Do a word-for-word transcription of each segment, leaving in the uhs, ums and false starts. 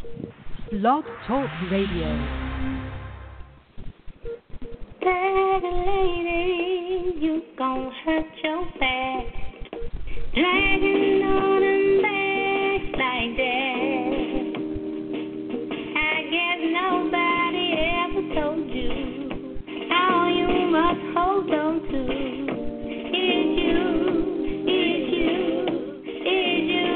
Blog Talk Radio. Lady, you gon' hurt your back, dragging on and back like that. I guess nobody ever told you how you must hold on to. It's you, it's you, it's you.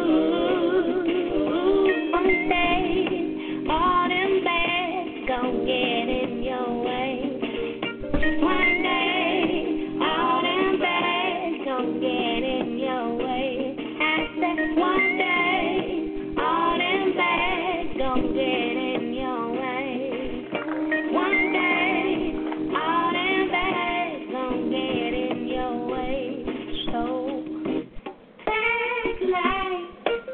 One day, all them bags gon' get in your way. One day, all them bags gon' get in your way. I said one day, all them bags gon' get in your way. One day, all them bags gon' get in your way. So, back light,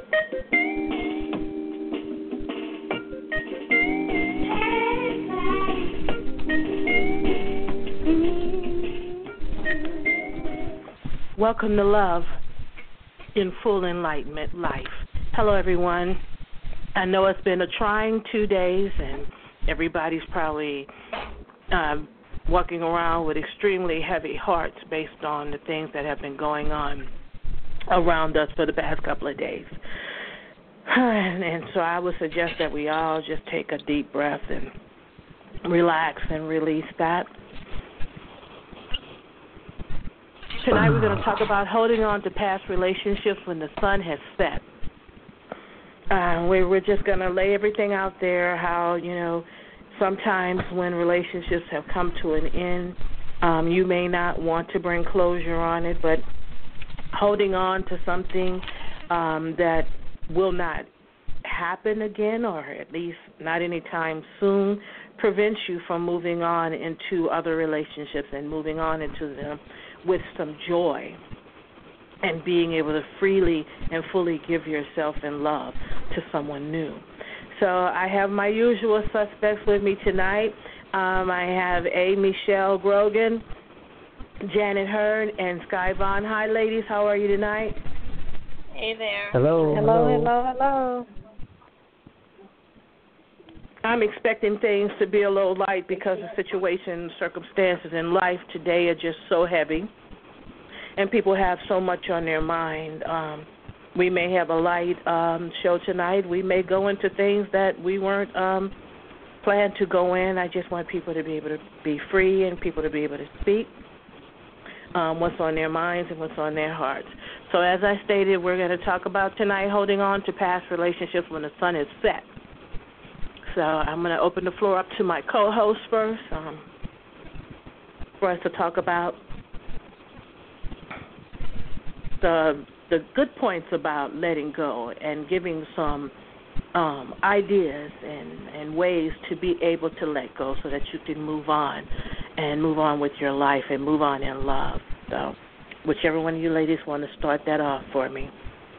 Welcome to Love in Full Enlightenment Life. Hello, everyone. I know it's been a trying two days, and everybody's probably um, walking around with extremely heavy hearts based on the things that have been going on around us for the past couple of days. And, and so I would suggest that we all just take a deep breath and relax and release that. Tonight we're going to talk about holding on to past relationships when the sun has set. Uh, we, we're just going to lay everything out there, how, you know, sometimes when relationships have come to an end, um, you may not want to bring closure on it, but holding on to something um, that will not happen again, or at least not anytime soon, prevents you from moving on into other relationships and moving on into them with some joy and being able to freely and fully give yourself in love to someone new. So I have my usual suspects with me tonight. Um, I have A. Michelle Grogan, Janet Hearn, and Sky Vaughn. Hi, ladies. How are you tonight? Hey there. Hello. Hello, hello, hello. I'm expecting things to be a little light because the situations, circumstances in life today are just so heavy, and people have so much on their mind. Um, we may have a light um, show tonight. We may go into things that we weren't um, planned to go in. I just want people to be able to be free and people to be able to speak um, what's on their minds and what's on their hearts. So as I stated, we're going to talk about tonight holding on to past relationships when the sun is set. So I'm going to open the floor up to my co-host first um, for us to talk about the the good points about letting go and giving some um, ideas and, and ways to be able to let go so that you can move on and move on with your life and move on in love. So whichever one of you ladies want to start that off for me.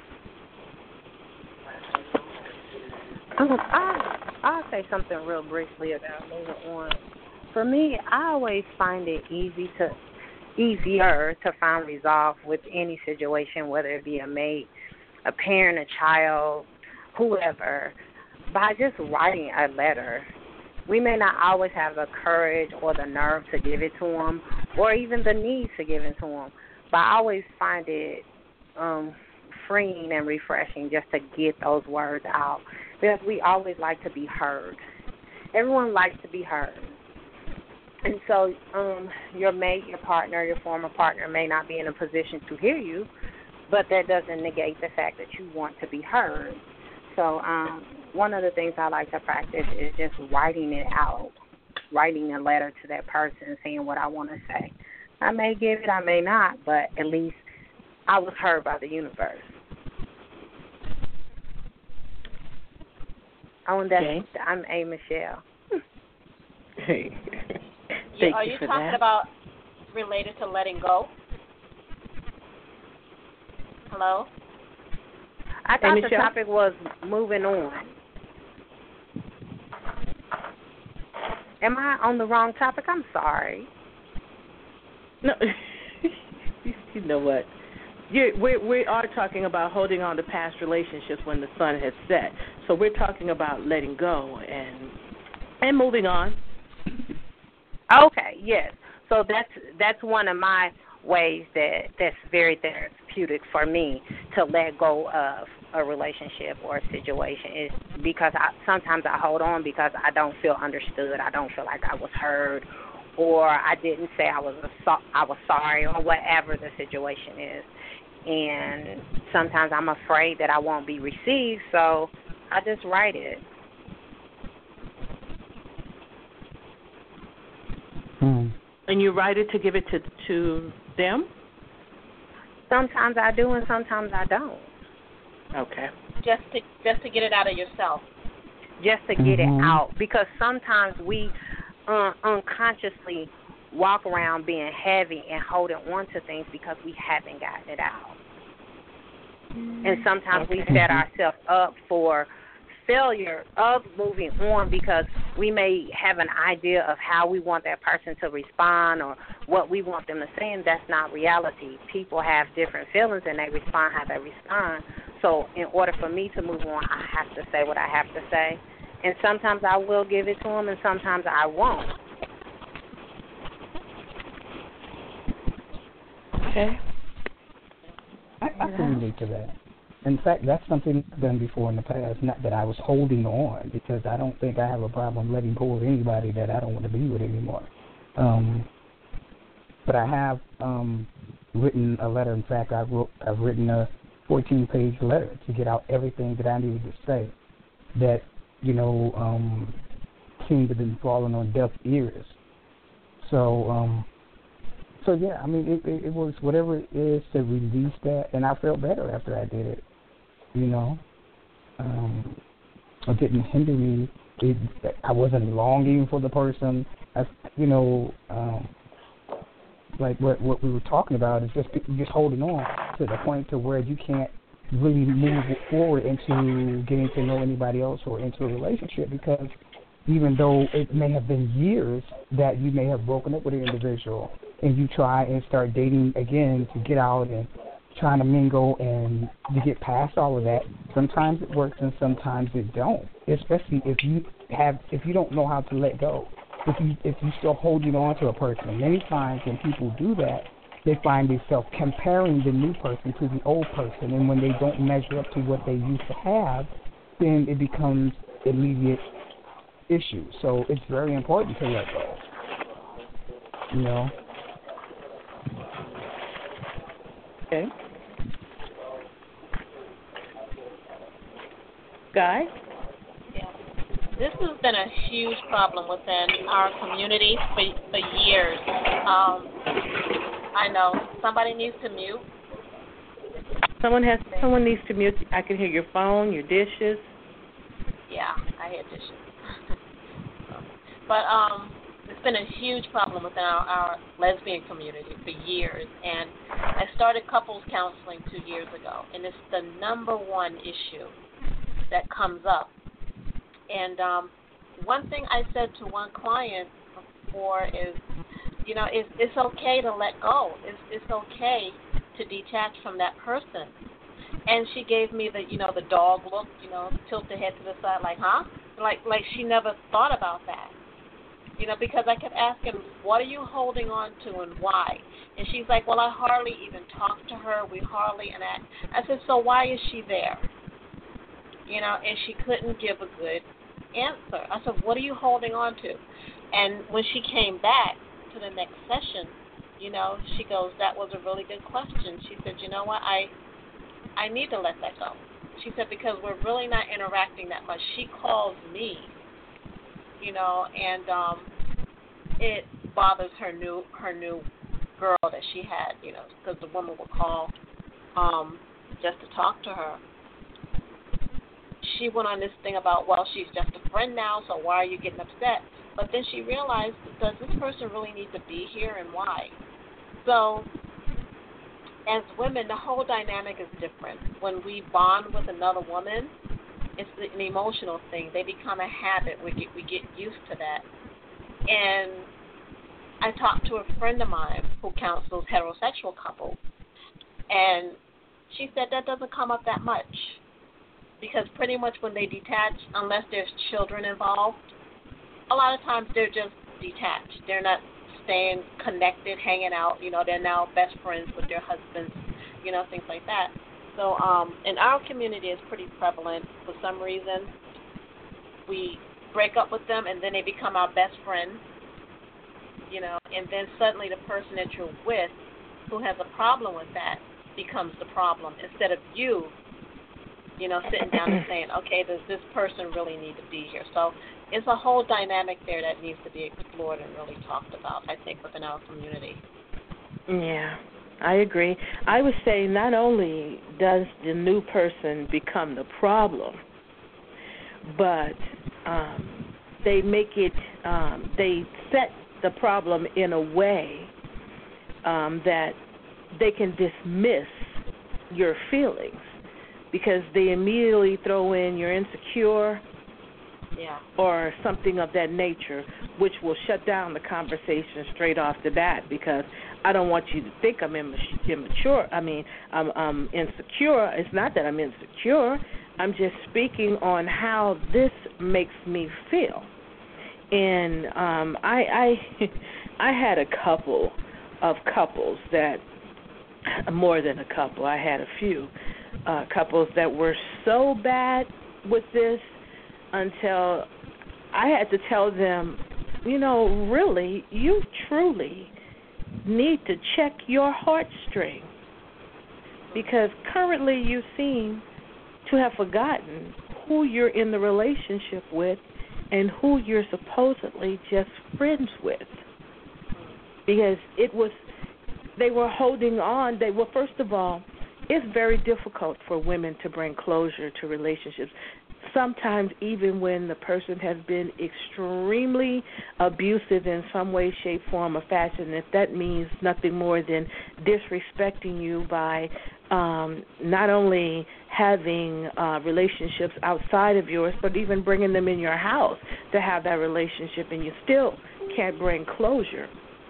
Um, I, I'll say something real briefly about moving on. For me, I always find it easy to easier to find resolve with any situation, whether it be a mate, a parent, a child, whoever, by just writing a letter. We may not always have the courage or the nerve to give it to them, or even the need to give it to them, but I always find it um, freeing and refreshing just to get those words out, because we always like to be heard. Everyone likes to be heard. And so um, your mate, your partner, your former partner may not be in a position to hear you, but that doesn't negate the fact that you want to be heard. So um, one of the things I like to practice is just writing it out, writing a letter to that person saying what I want to say. I may give it, I may not, but at least I was heard by the universe. Oh, and that's, Okay. I'm A. Michelle. Hey. Thank Are you you for talking that. about related to letting go? Hello? I thought Hey, the Michelle? topic was moving on. Am I on the wrong topic? I'm sorry. No, you know what? Yeah, we we are talking about holding on to past relationships when the sun has set. So we're talking about letting go and and moving on. Okay, yes. So that's that's one of my ways that that's very therapeutic for me to let go of a relationship or a situation is because I sometimes I hold on because I don't feel understood. I don't feel like I was heard, or I didn't say I was a so, I was sorry, or whatever the situation is. And sometimes I'm afraid that I won't be received, so I just write it. Hmm. And you write it to give it to to them? Sometimes I do, and sometimes I don't. Okay. Just to just to get it out of yourself. Just to get Mm-hmm. it out, because sometimes we uh, unconsciously walk around being heavy and holding on to things because we haven't gotten it out. And sometimes Okay. we set ourselves up for failure of moving on because we may have an idea of how we want that person to respond or what we want them to say, and that's not reality. People have different feelings and they respond how they respond. So in order for me to move on, I have to say what I have to say. And sometimes I will give it to them and sometimes I won't. Okay. I, I can relate to that. In fact, that's something I've done before in the past, not that I was holding on, because I don't think I have a problem letting go of anybody that I don't want to be with anymore. Um, but I have um, written a letter. In fact, I wrote, I've written a fourteen-page letter to get out everything that I needed to say that, you know, um, seemed to have been falling on deaf ears. So, um, so yeah, I mean, it, it, it was whatever it is to release that, and I felt better after I did it. You know, um, it didn't hinder me. It, I wasn't longing for the person. I, you know, um, like what what we were talking about is just just holding on to the point to where you can't really move forward into getting to know anybody else or into a relationship, because even though it may have been years that you may have broken up with an individual and you try and start dating again to get out and trying to mingle and to get past all of that, sometimes it works and sometimes it don't, especially if you have if you don't know how to let go. If you if you're still holding on to a person. Many times when people do that, they find themselves comparing the new person to the old person, and when they don't measure up to what they used to have, then it becomes immediate issue. So it's very important to let go. You know? Okay. Guy? Yeah. This has been a huge problem within our community for, for years. Um, I know. Somebody needs to mute. Someone has. Someone needs to mute. I can hear your phone, your dishes. Yeah, I hear dishes. But um, it's been a huge problem within our, our lesbian community for years. And I started couples counseling two years ago, and it's the number one issue that comes up. And um, one thing I said to one client before is, you know, it's, it's okay to let go. It's, it's okay to detach from that person. And she gave me the, you know, the dog look, you know, tilt the head to the side, like, huh? Like, like she never thought about that. You know, because I kept asking, what are you holding on to and why? And she's like, well, I hardly even talk to her. We hardly interact. I said, so why is she there? You know, and she couldn't give a good answer. I said, what are you holding on to? And when she came back to the next session, you know, she goes, that was a really good question. She said, you know what, I I need to let that go. She said, because we're really not interacting that much. She calls me, you know, and um, it bothers her new her new girl that she had, you know, because the woman would call um, just to talk to her. She went on this thing about, well, she's just a friend now, so why are you getting upset? But then she realized, does this person really need to be here and why? So as women, the whole dynamic is different. When we bond with another woman, it's an emotional thing. They become a habit. We get we get used to that. And I talked to a friend of mine who counsels heterosexual couples, and she said that doesn't come up that much because pretty much when they detach, unless there's children involved, a lot of times they're just detached. They're not staying connected, hanging out. You know, they're now best friends with their husbands, you know, things like that. So um, in our community, it's pretty prevalent. For some reason, we break up with them, and then they become our best friends, you know, and then suddenly the person that you're with who has a problem with that becomes the problem instead of you, you know, sitting down and saying, okay, does this person really need to be here? So it's a whole dynamic there that needs to be explored and really talked about, I think, within our community. Yeah, I agree. I would say not only does the new person become the problem, but um, they make it, um, they set the problem in a way um, that they can dismiss your feelings because they immediately throw in you're insecure yeah. or something of that nature, which will shut down the conversation straight off the bat because I don't want you to think I'm immature. I mean, I'm, I'm insecure. It's not that I'm insecure. I'm just speaking on how this makes me feel. And um, I, I, I had a couple of couples that, more than a couple, I had a few uh, couples that were so bad with this until I had to tell them, you know, really, you truly need to check your heartstring because currently you seem to have forgotten who you're in the relationship with and who you're supposedly just friends with. Because it was, they were holding on. They well, first of all, it's very difficult for women to bring closure to relationships. Sometimes even when the person has been extremely abusive in some way, shape, form, or fashion, if that means nothing more than disrespecting you by um, not only having uh, relationships outside of yours, but even bringing them in your house to have that relationship, and you still can't bring closure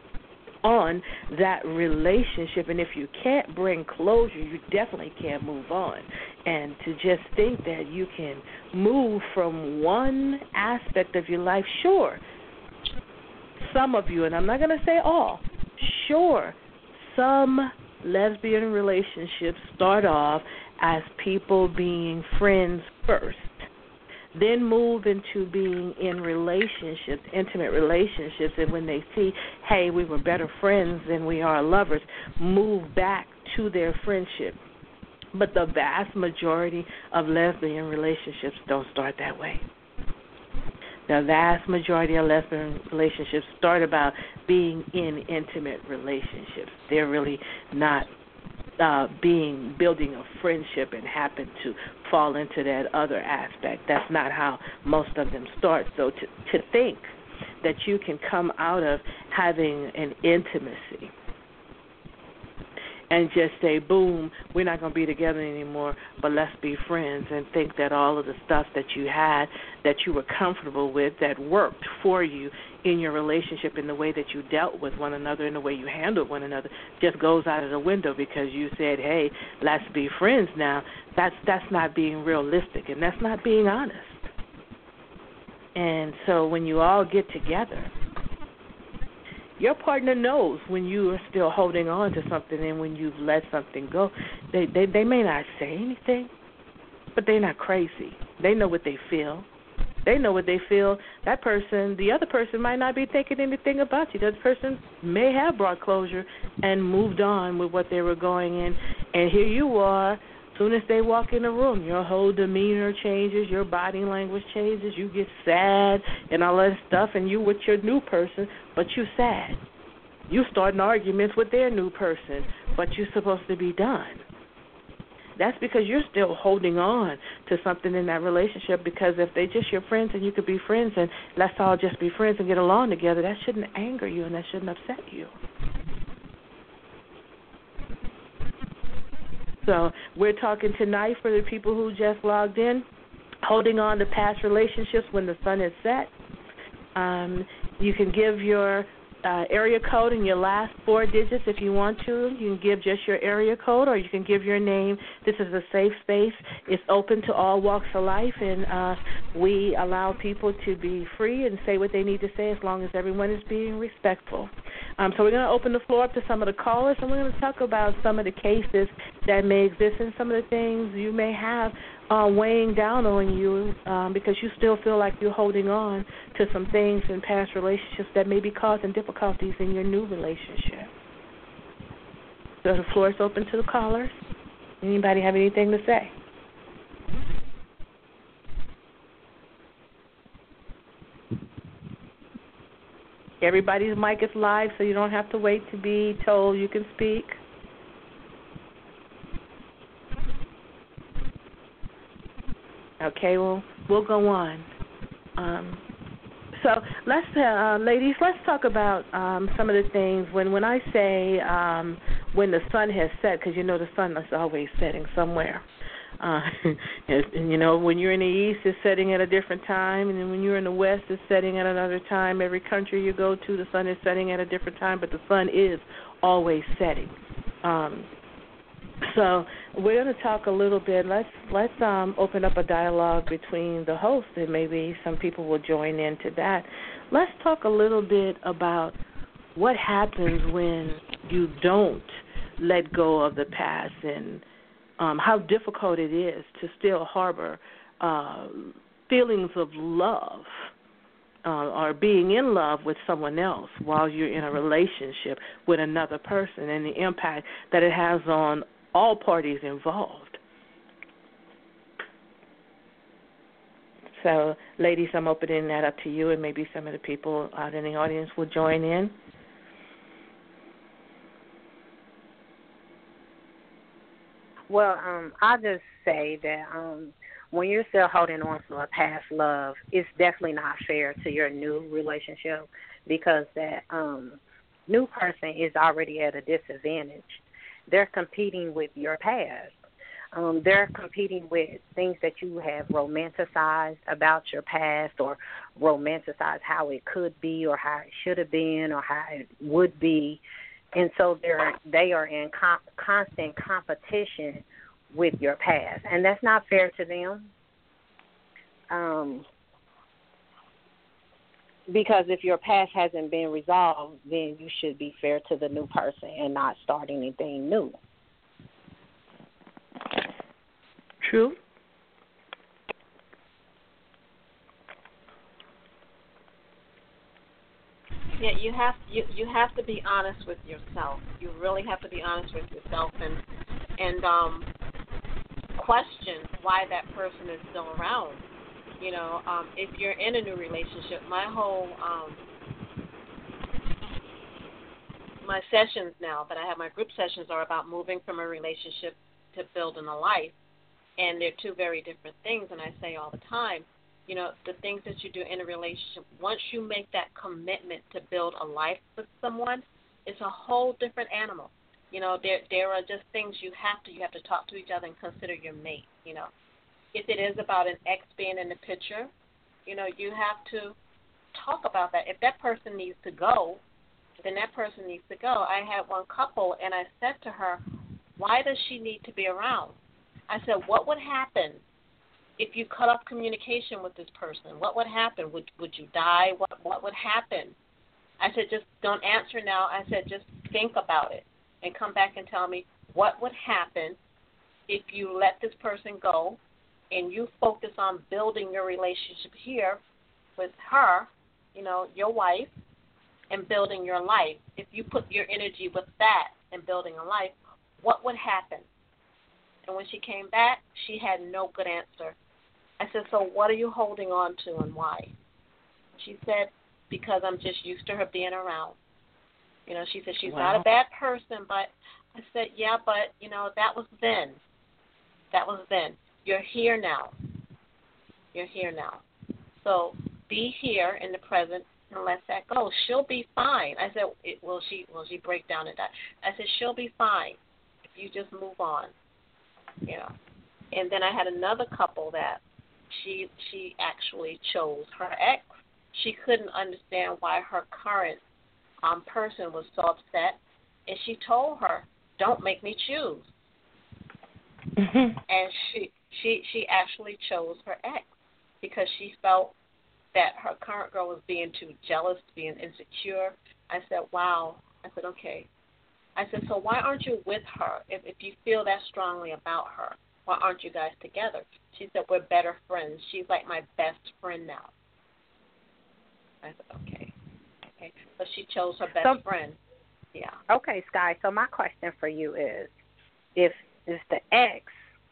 on that relationship. And if you can't bring closure, you definitely can't move on. And to just think that you can move from one aspect of your life, sure, some of you, and I'm not going to say all, sure, some lesbian relationships start off as people being friends first, then move into being in relationships, intimate relationships, and when they see, hey, we were better friends than we are lovers, move back to their friendship. But the vast majority of lesbian relationships don't start that way. The vast majority of lesbian relationships start about being in intimate relationships. They're really not Uh, being building a friendship and happen to fall into that other aspect. That's not how most of them start. So to, to think that you can come out of having an intimacy and just say, boom, we're not going to be together anymore, but let's be friends, and think that all of the stuff that you had, that you were comfortable with, that worked for you in your relationship, in the way that you dealt with one another, in the way you handled one another, just goes out of the window because you said, hey, let's be friends now. That's that's not being realistic, and that's not being honest. And so when you all get together, your partner knows when you are still holding on to something and when you've let something go. They, they they may not say anything, but they're not crazy. They know what they feel. They know what they feel. That person, the other person might not be thinking anything about you. The other person may have brought closure and moved on with what they were going in. And here you are. As soon as they walk in the room, your whole demeanor changes, your body language changes, you get sad and all that stuff, and you with your new person, but you sad. You starting arguments with their new person, but you're supposed to be done. That's because you're still holding on to something in that relationship, because if they're just your friends and you could be friends and let's all just be friends and get along together, that shouldn't anger you and that shouldn't upset you. So we're talking tonight for the people who just logged in, holding on to past relationships when the sun is set. Um, you can give your uh, area code and your last four digits if you want to. You can give just your area code, or you can give your name. This is a safe space. It's open to all walks of life, and uh, we allow people to be free and say what they need to say as long as everyone is being respectful. Um, so we're going to open the floor up to some of the callers, and we're going to talk about some of the cases that may exist and some of the things you may have uh, weighing down on you um, because you still feel like you're holding on to some things in past relationships that may be causing difficulties in your new relationship. So the floor is open to the callers. Anybody have anything to say? Everybody's mic is live, so you don't have to wait to be told you can speak. Okay, well, we'll go on. Um, so let's, uh, ladies, let's talk about um, some of the things. When, when I say um, when the sun has set, because you know the sun is always setting somewhere. Uh, and, and, you know, when you're in the east, it's setting at a different time, and then when you're in the west, it's setting at another time. Every country you go to, the sun is setting at a different time, but the sun is always setting. Um, so we're going to talk a little bit. Let's let's um, open up a dialogue between the hosts, and maybe some people will join into that. Let's talk a little bit about what happens when you don't let go of the past, and Um, how difficult it is to still harbor uh, feelings of love uh, or being in love with someone else while you're in a relationship with another person, and the impact that it has on all parties involved. So, ladies, I'm opening that up to you, and maybe some of the people out in the audience will join in. Well, um, I'll just say that um, when you're still holding on to a past love, it's definitely not fair to your new relationship because that um, new person is already at a disadvantage. They're competing with your past. Um, they're competing with things that you have romanticized about your past, or romanticized how it could be or how it should have been or how it would be. And so they're they are in com- constant competition with your past, and that's not fair to them. Um, because if your past hasn't been resolved, then you should be fair to the new person and not start anything new. True. Yeah, you have you you have to be honest with yourself. You really have to be honest with yourself and and um, question why that person is still around. You know, um, if you're in a new relationship, my whole um, my sessions now that I have, my group sessions are about moving from a relationship to building a life, and they're two very different things. And I say all the time, you know, the things that you do in a relationship, once you make that commitment to build a life with someone, it's a whole different animal. You know, there there are just things you have to, you have to talk to each other and consider your mate, you know. If it is about an ex being in the picture, you know, you have to talk about that. If that person needs to go, then that person needs to go. I had one couple, and I said to her, why does she need to be around? I said, what would happen if you cut off communication with this person? What would happen? Would would you die? What what would happen? I said, just don't answer now. I said, just think about it and come back and tell me what would happen if you let this person go and you focus on building your relationship here with her, you know, your wife, and building your life. If you put your energy with that and building a life, what would happen? And when she came back, she had no good answer. I said, so what are you holding on to and why? She said, because I'm just used to her being around. You know, she said she's Wow. not a bad person, but I said, yeah, but, you know, that was then. That was then. You're here now. You're here now. So be here in the present and let that go. She'll be fine. I said, it, will she will she break down and die? I said, she'll be fine if you just move on. You know. And then I had another couple that she she actually chose her ex. She couldn't understand why her current um, person was so upset, and she told her, "Don't make me choose." Mm-hmm. And she she she actually chose her ex because she felt that her current girl was being too jealous, being insecure. I said, "Wow." I said, "Okay." I said, "So why aren't you with her if if you feel that strongly about her? Why aren't you guys together?" She said, "We're better friends. She's like my best friend now." I said, "Okay, okay." So she chose her best So, friend. Yeah. Okay, Sky. So my question for you is, if if the ex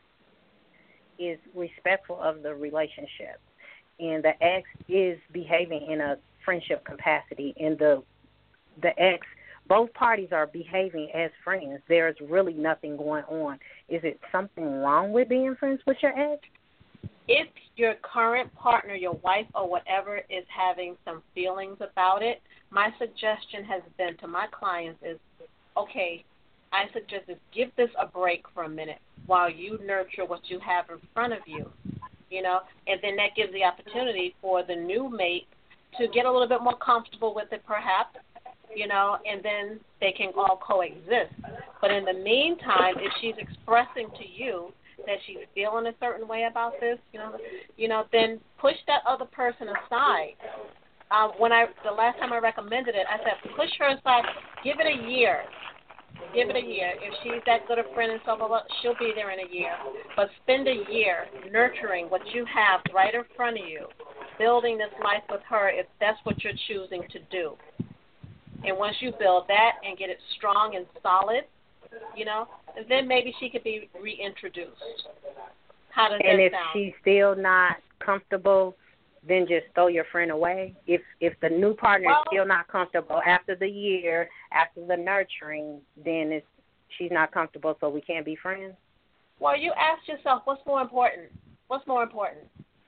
is respectful of the relationship, and the ex is behaving in a friendship capacity, and the the ex, both parties are behaving as friends, there's really nothing going on. Is it something wrong with being friends with your ex? If your current partner, your wife or whatever, is having some feelings about it, my suggestion has been to my clients is, okay, I suggest is give this a break for a minute while you nurture what you have in front of you, you know, and then that gives the opportunity for the new mate to get a little bit more comfortable with it perhaps, you know, and then they can all coexist. But in the meantime, if she's expressing to you that she's feeling a certain way about this, you know, you know, then push that other person aside. Um, when I the last time I recommended it, I said push her aside, give it a year. Give it a year. If she's that good a friend and so forth, she'll be there in a year. But spend a year nurturing what you have right in front of you, building this life with her if that's what you're choosing to do. And once you build that and get it strong and solid, you know, then maybe she could be reintroduced. How does and that if sound? she's still not comfortable, then just throw your friend away. If if the new partner Well, is still not comfortable after the year, after the nurturing, then it's she's not comfortable, so we can't be friends. Well, you ask yourself, what's more important? What's more important?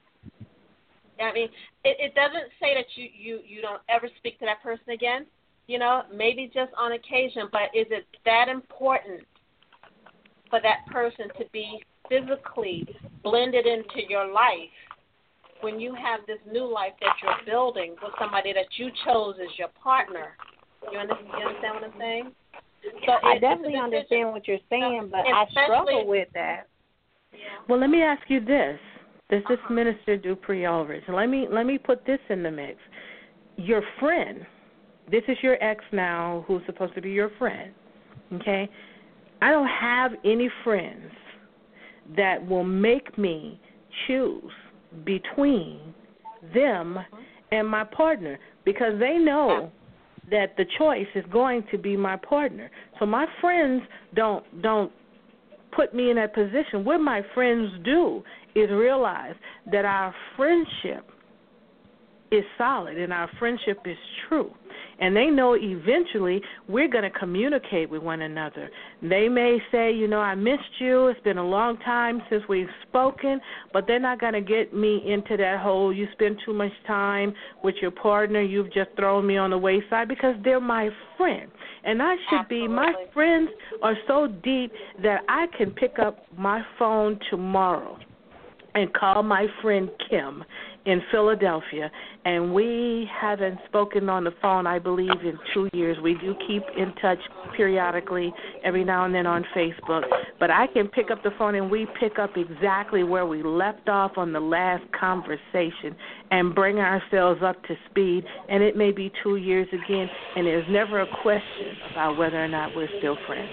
I mean, it, it doesn't say that you, you, you don't ever speak to that person again. You know, maybe just on occasion, but is it that important for that person to be physically blended into your life when you have this new life that you're building with somebody that you chose as your partner? You understand, you understand what I'm saying? So I it, definitely it's understand what you're saying, but and I especially- struggle with that. Well, let me ask you this. This is Minister Dupree Aldridge. Let me let me put this in the mix. Your friend, this is your ex now who's supposed to be your friend, okay? I don't have any friends that will make me choose between them and my partner because they know that the choice is going to be my partner. So my friends don't don't put me in that position. What my friends do is realize that our friendship is solid and our friendship is true. And they know eventually we're going to communicate with one another. They may say, you know, I missed you. It's been a long time since we've spoken, but they're not going to get me into that whole you spend too much time with your partner, you've just thrown me on the wayside, because they're my friend. And I should Absolutely. be, my friends are so deep that I can pick up my phone tomorrow and call my friend Kim in Philadelphia, and we haven't spoken on the phone, I believe, in two years. We do keep in touch periodically, every now and then on Facebook, but I can pick up the phone and we pick up exactly where we left off on the last conversation and bring ourselves up to speed, and it may be two years again, and there's never a question about whether or not we're still friends.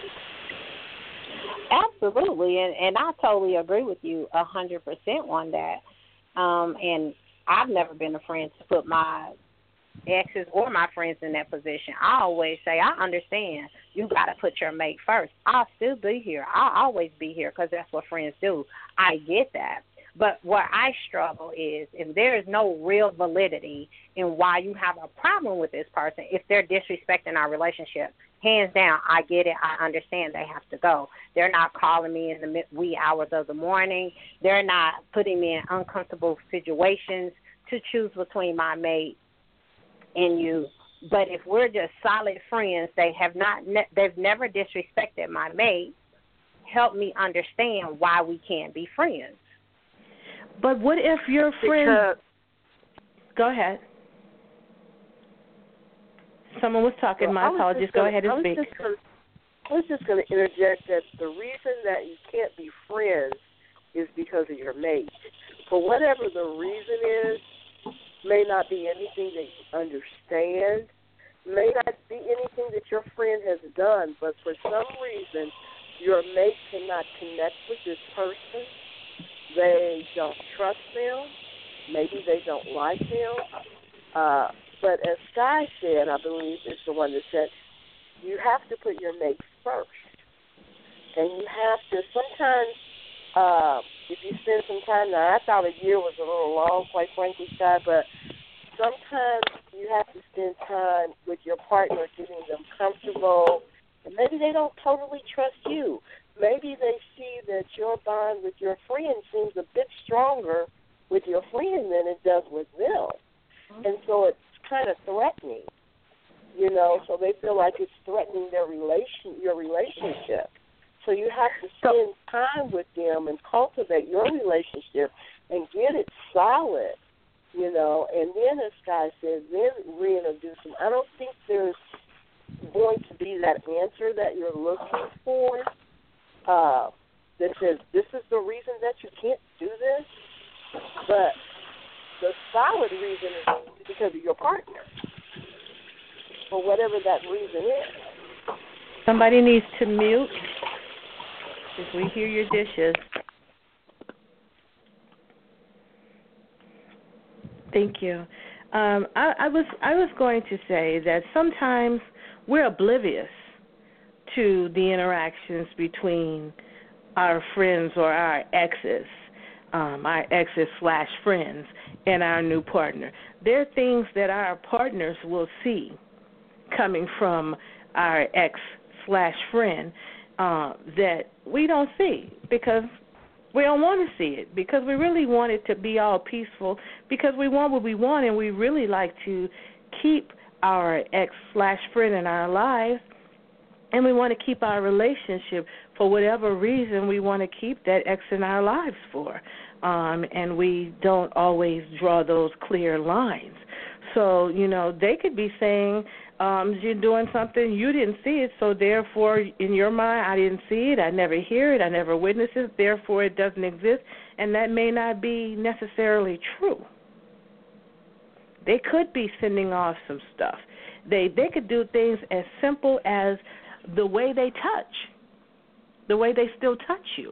Absolutely, and, and I totally agree with you a hundred percent on that. Um, and I've never been a friend to put my exes or my friends in that position. I always say, I understand you got to put your mate first. I'll still be here. I'll always be here because that's what friends do. I get that. But where I struggle is if there is no real validity in why you have a problem with this person, if they're disrespecting our relationship, hands down, I get it. I understand they have to go. They're not calling me in the wee hours of the morning. They're not putting me in uncomfortable situations to choose between my mate and you. But if we're just solid friends, they have not, ne- they've never disrespected my mate. Help me understand why we can't be friends. But what if your friend... Because, Go ahead. Someone was talking. Well, My apologies. Go gonna, ahead and I was speak. Just gonna, I was just going to interject that the reason that you can't be friends is because of your mate. For whatever the reason is, may not be anything that you understand, may not be anything that your friend has done, but for some reason your mate cannot connect with this person. They don't trust them. Maybe they don't like them. Uh, but as Sky said, I believe is the one that said, you have to put your mate first. And you have to, sometimes, uh, if you spend some time, now I thought a year was a little long, quite frankly, Sky, but sometimes you have to spend time with your partner, getting them comfortable. And maybe they don't totally trust you. Maybe they see that your bond with your friend seems a bit stronger with your friend than it does with them. And so it's kind of threatening, you know, so they feel like it's threatening their relation, your relationship. So you have to spend time with them and cultivate your relationship and get it solid, you know, and then, as Sky says, then reintroduce them. I don't think there's going to be that answer that you're looking for uh, that says this is the reason that you can't do this, but the solid reason is because of your partner, for whatever that reason is. Somebody needs to mute if we hear your dishes. Thank you. Um, I, I was I was going to say that sometimes we're oblivious to the interactions between our friends or our exes, um, our exes slash friends, and our new partner. There are things that our partners will see coming from our ex slash friend uh, that we don't see because we don't want to see it, because we really want it to be all peaceful, because we want what we want, and we really like to keep our ex slash friend in our lives, and we want to keep our relationship for whatever reason we want to keep that ex in our lives for, um, and we don't always draw those clear lines. So, you know, they could be saying, um, you're doing something, you didn't see it, so therefore, in your mind, I didn't see it, I never hear it, I never witness it, therefore it doesn't exist, and that may not be necessarily true. They could be sending off some stuff. They they could do things as simple as the way they touch, the way they still touch you,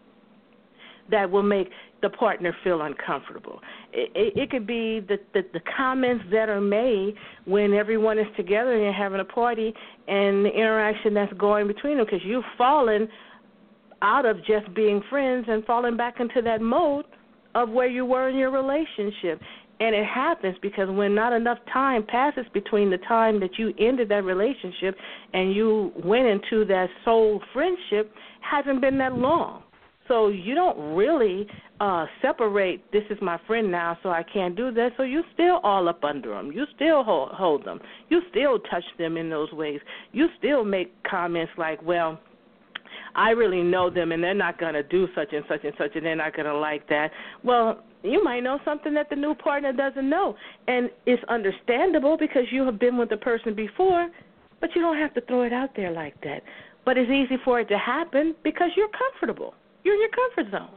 that will make the partner feel uncomfortable. It, it, it could be the, the, the comments that are made when everyone is together and you're having a party, and the interaction that's going between them, because you've fallen out of just being friends and fallen back into that mode of where you were in your relationship. And it happens because when not enough time passes between the time that you ended that relationship and you went into that soul friendship, hasn't been that long. So you don't really uh, separate, this is my friend now, so I can't do that. So you still all up under them. You still hold, hold them. You still touch them in those ways. You still make comments like, well, I really know them, and they're not going to do such and such and such, and they're not going to like that. Well, you might know something that the new partner doesn't know, and it's understandable because you have been with the person before, but you don't have to throw it out there like that. But it's easy for it to happen because you're comfortable. You're in your comfort zone.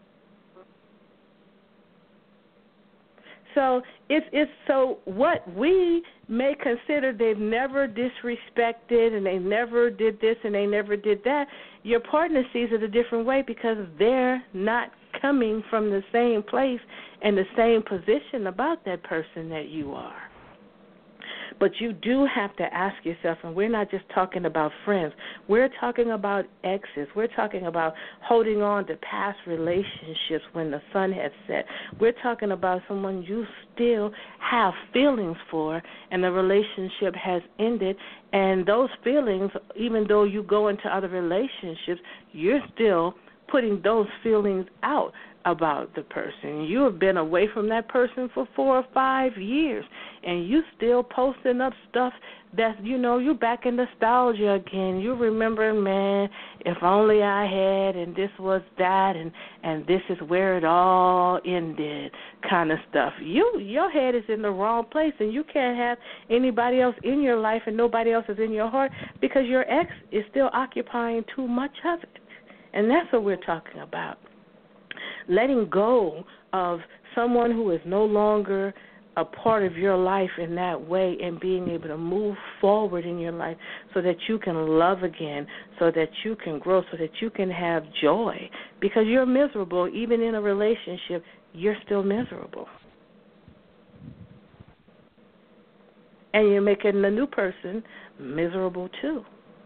So it's it's so what we may consider they've never disrespected and they never did this and they never did that, your partner sees it a different way because they're not coming from the same place and the same position about that person that you are. But you do have to ask yourself, and we're not just talking about friends. We're talking about exes. We're talking about holding on to past relationships when the sun has set. We're talking about someone you still have feelings for, and the relationship has ended. And those feelings, even though you go into other relationships, you're still putting those feelings out. about the person. You have been away from that person for four or five years, and you still posting up stuff that, you know, you're back in nostalgia again. You remember, man, if only I had, and this was that, and, and this is where it all ended kind of stuff. You, your head is in the wrong place, and you can't have anybody else in your life and nobody else is in your heart because your ex is still occupying too much of it. And that's what we're talking about. Letting go of someone who is no longer a part of your life in that way and being able to move forward in your life so that you can love again, so that you can grow, so that you can have joy. Because you're miserable, even in a relationship, you're still miserable. And you're making the new person miserable too.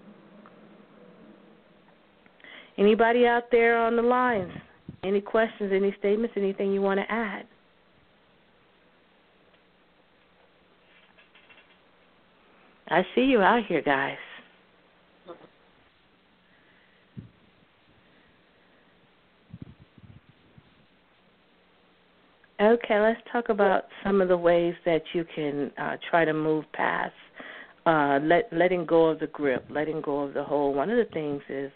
Anybody out there on the lines? Any questions, any statements, anything you want to add? I see you out here, guys. Okay, let's talk about some of the ways that you can uh, try to move past uh, let, letting go of the grip, letting go of the hold. One of the things is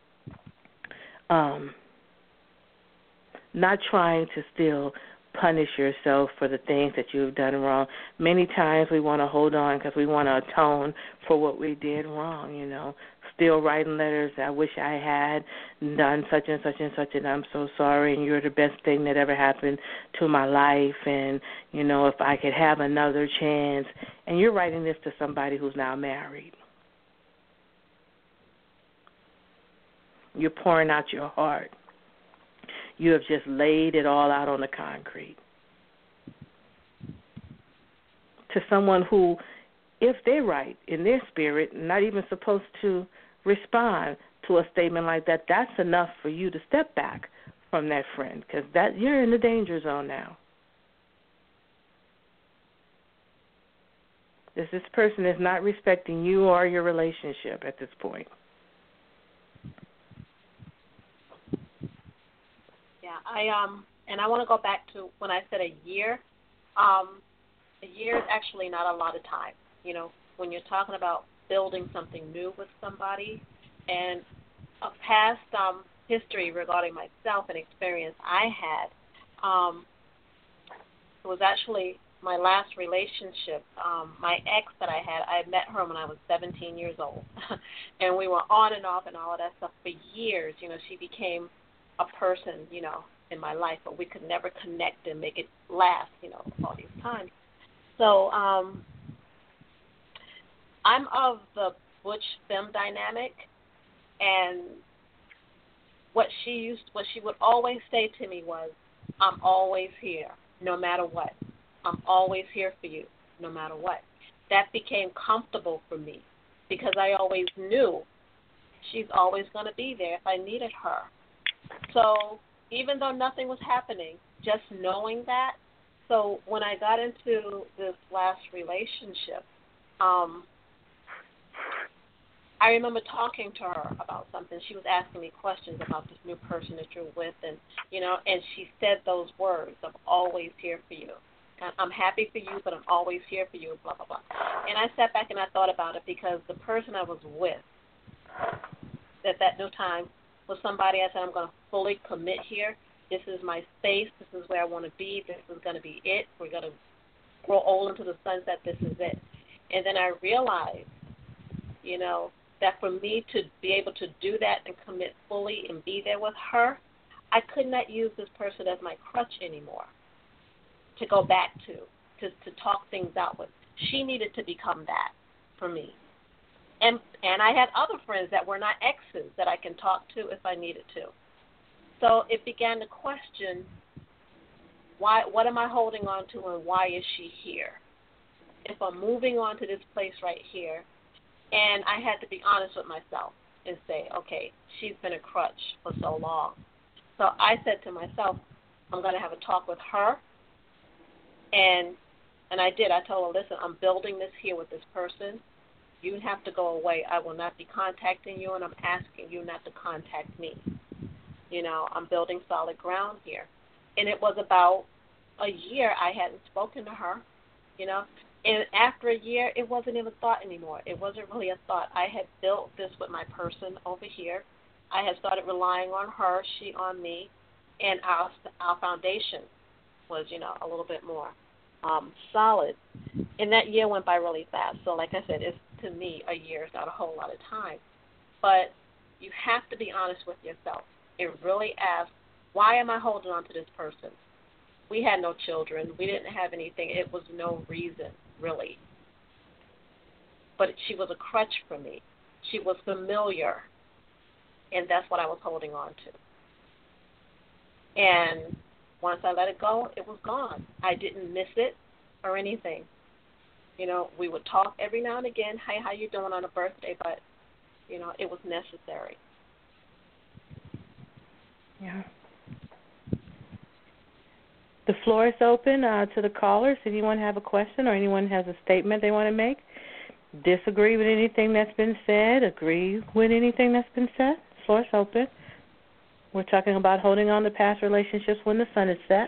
um, not trying to still punish yourself for the things that you've done wrong. Many times we want to hold on because we want to atone for what we did wrong, you know. Still writing letters, I wish I had done such and such and such, and I'm so sorry, and you're the best thing that ever happened to my life, and, you know, if I could have another chance. And you're writing this to somebody who's now married. You're pouring out your heart. You have just laid it all out on the concrete. To someone who, if they write in their spirit, not even supposed to respond to a statement like that, that's enough for you to step back from that friend because that you're in the danger zone now. This, this person is not respecting you or your relationship at this point. Yeah, I um, and I want to go back to when I said a year. Um, a year is actually not a lot of time. You know, when you're talking about building something new with somebody, and a past um, history regarding myself and experience I had, um, it was actually my last relationship. Um, my ex that I had, I met her when I was seventeen years old, and we were on and off and all of that stuff for years. You know, she became a person, you know, in my life, but we could never connect and make it last, you know, all these times. So um, I'm of the butch femme dynamic, and what she used, what she would always say to me was, "I'm always here, no matter what. I'm always here for you, no matter what." That became comfortable for me because I always knew she's always going to be there if I needed her. So even though nothing was happening, just knowing that. So when I got into this last relationship, um, I remember talking to her about something. She was asking me questions about this new person that you're with, and you know, and she said those words, "I'm always here for you. I'm happy for you, but I'm always here for you." Blah blah blah. And I sat back and I thought about it because the person I was with at that new time was somebody I said, "I'm going to fully commit here. This is my space. This is where I want to be. This is going to be it. We're going to grow old into the sunset. This is it." And then I realized, you know, that for me to be able to do that and commit fully and be there with her, I could not use this person as my crutch anymore to go back to, to, to talk things out with. She needed to become that for me. And and I had other friends that were not exes that I can talk to if I needed to. So it began to question, why? What am I holding on to, and why is she here? If I'm moving on to this place right here, and I had to be honest with myself and say, okay, she's been a crutch for so long. So I said to myself, I'm going to have a talk with her, and and I did. I told her, listen, I'm building this here with this person. You have to go away. I will not be contacting you, and I'm asking you not to contact me. You know, I'm building solid ground here. And it was about a year I hadn't spoken to her, you know. And after a year, it wasn't even a thought anymore. It wasn't really a thought. I had built this with my person over here. I had started relying on her, she on me, and our our foundation was, you know, a little bit more um, solid. And that year went by really fast. So like I said, it's, to me, a year is not a whole lot of time. But you have to be honest with yourself and really ask, why am I holding on to this person? We had no children. We didn't have anything. It was no reason, really. But she was a crutch for me. She was familiar, and that's what I was holding on to. And once I let it go, it was gone. I didn't miss it or anything. You know, we would talk every now and again, hey, how you doing on a birthday? But, you know, it was necessary. Yeah. The floor is open uh, to the callers. If anyone have a question or anyone has a statement they want to make, disagree with anything that's been said, agree with anything that's been said, the floor is open. We're talking about holding on to past relationships when the sun is set.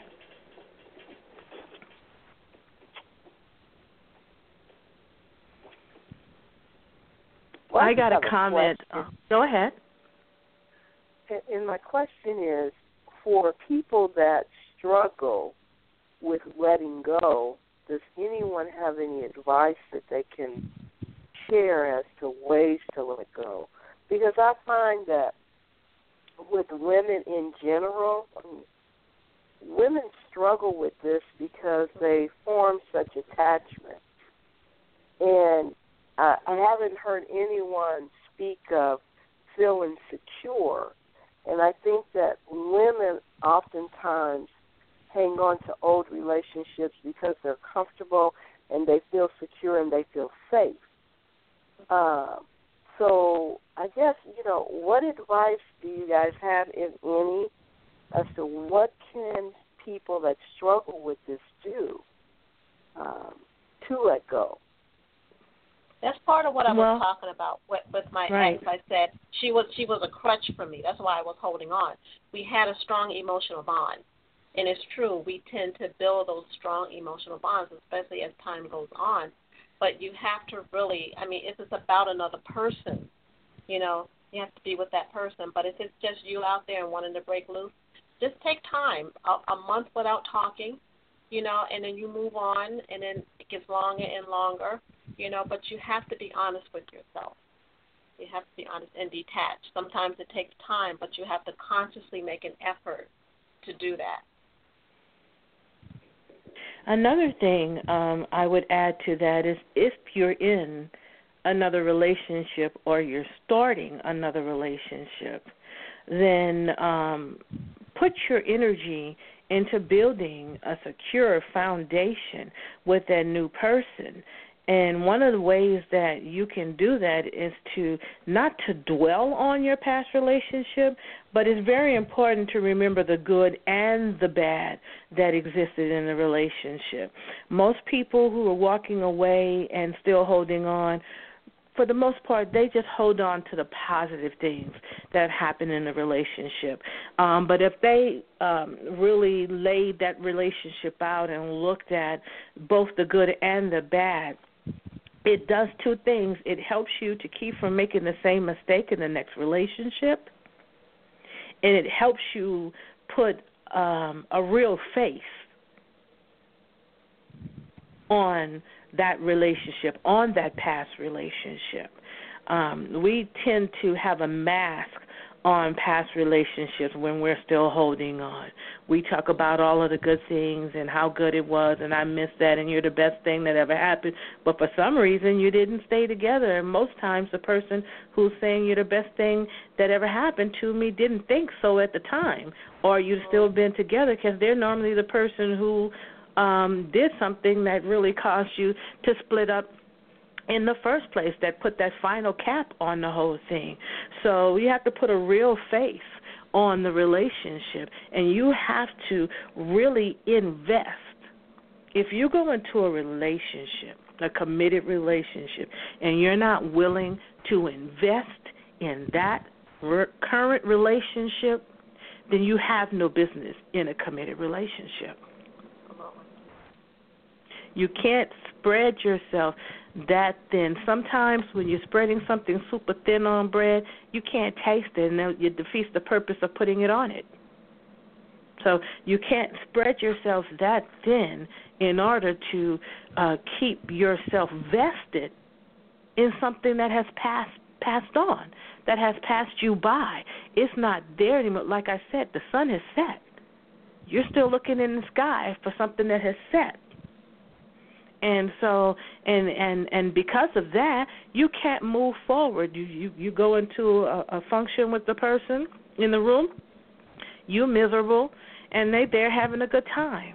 Well, I, I got a a comment. Uh, go ahead. And my question is, for people that struggle with letting go, does anyone have any advice that they can share as to ways to let go? Because I find that with women in general, women struggle with this because they form such attachment. And uh, I haven't heard anyone speak of feeling secure. And I think that women oftentimes hang on to old relationships because they're comfortable and they feel secure and they feel safe. Uh, so I guess, you know, what advice do you guys have, if any, as to what can people that struggle with this do um, to let go? That's part of what I was well, talking about with, with my right. ex. I said she was she was a crutch for me. That's why I was holding on. We had a strong emotional bond. And it's true, we tend to build those strong emotional bonds, especially as time goes on. But you have to really, I mean, if it's about another person, you know, you have to be with that person. But if it's just you out there and wanting to break loose, just take time, a, a month without talking, you know, and then you move on, and then it gets longer and longer, you know, but you have to be honest with yourself. You have to be honest and detached. Sometimes it takes time, but you have to consciously make an effort to do that. Another thing um, I would add to that is if you're in another relationship or you're starting another relationship, then um, put your energy into building a secure foundation with that new person. And one of the ways that you can do that is to not to dwell on your past relationship, but it's very important to remember the good and the bad that existed in the relationship. Most people who are walking away and still holding on, for the most part, they just hold on to the positive things that happen in the relationship. Um, but if they um, really laid that relationship out and looked at both the good and the bad, it does two things. It helps you to keep from making the same mistake in the next relationship, and it helps you put um, a real face on that relationship, on that past relationship. Um, we tend to have a mask on past relationships when we're still holding on. We talk about all of the good things and how good it was, and I miss that, and you're the best thing that ever happened. But for some reason, you didn't stay together. And most times the person who's saying you're the best thing that ever happened to me didn't think so at the time, or you'd still been together because they're normally the person who um, did something that really caused you to split up in the first place, that put that final cap on the whole thing. So you have to put a real face on the relationship, and you have to really invest. If you go into a relationship, a committed relationship, and you're not willing to invest in that re- current relationship, then you have no business in a committed relationship. You can't spread yourself that thin. Sometimes when you're spreading something super thin on bread, you can't taste it, and it defeats the purpose of putting it on it. So you can't spread yourself that thin in order to uh, keep yourself vested in something that has passed passed on, that has passed you by. It's not there anymore. Like I said, the sun has set. You're still looking in the sky for something that has set. And so, and and and because of that, you can't move forward. You you, you go into a, a function with the person in the room, you're miserable, and they they're having a good time